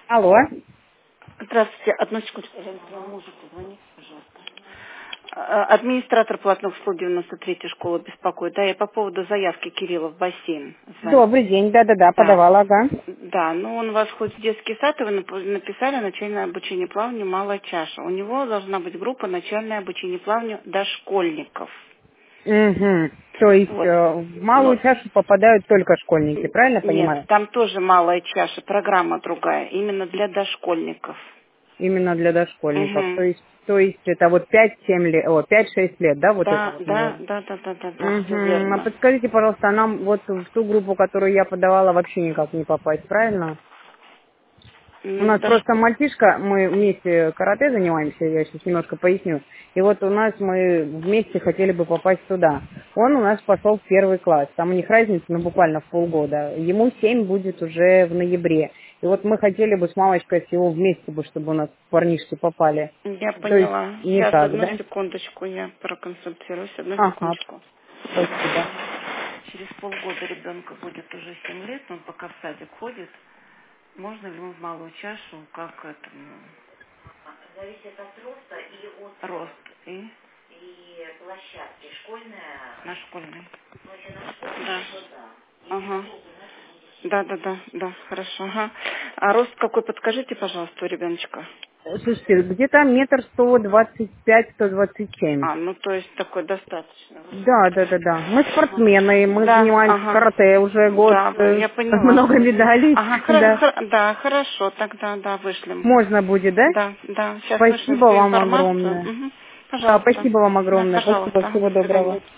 Алло. Здравствуйте. Одну секунду, пожалуйста. Вы можете звонить, пожалуйста. Администратор платных услуг 93-й школы беспокоит. Да, я по поводу заявки Кирилла в бассейн звоню. Добрый день, да-да-да, Да. подавала, ага. Да, ну он у вас ходит в детский сад, и вы написали начальное обучение плаванию «Малая чаша». У него должна быть группа начальное обучение плаванию дошкольников. Угу. То есть Вот. в малую Ну, чашу попадают только школьники, правильно нет, понимаю? там тоже «Малая чаша», программа другая, именно для дошкольников. Именно для дошкольников. То Угу. есть, то есть это вот 5-7 лет, 5-6 лет, да, вот это Да, вот, да, наверное. да, да, да, да, да, все Угу. А верно. подскажите, пожалуйста, а нам вот в ту группу, которую я подавала, вообще никак не попасть, правильно? У нас Даже просто мальчишка, мы вместе карате занимаемся, я сейчас немножко поясню. И вот у нас мы вместе хотели бы попасть туда. Он у нас пошел в 1 класс, там у них разница, ну, буквально в полгода. Ему 7 будет уже в ноябре. И вот мы хотели бы с мамочкой всего вместе бы, чтобы у нас парнишки попали. я То есть поняла. не Сейчас, так, одну да? секундочку, я проконсультируюсь. Одну Ага, секундочку. спасибо. Через полгода ребенка будет уже 7 лет, он пока в садик ходит. Можно ли ему в малую чашу, как это, зависит от роста и от рост и площадки. Школьная. На школьной. Да. Ага. Да, да, да, да, хорошо. Ага. А рост какой, подскажите, пожалуйста, у ребеночка? Слушайте, где-то 1,125 1,127. Ну то есть такой достаточно. Да, да, да, да. Мы Ага. спортсмены, мы Да, занимаемся ага. карате уже год, Да, я поняла. много медалей, Ага, да. да, хорошо, тогда, да, вышлем. Можно будет, да? Да, да, сейчас вышлем Спасибо всю вам информацию. огромное. Мгм. Да, Пожалуйста. спасибо вам Да, огромное. Спасибо, пожалуйста. всего До свидания. доброго.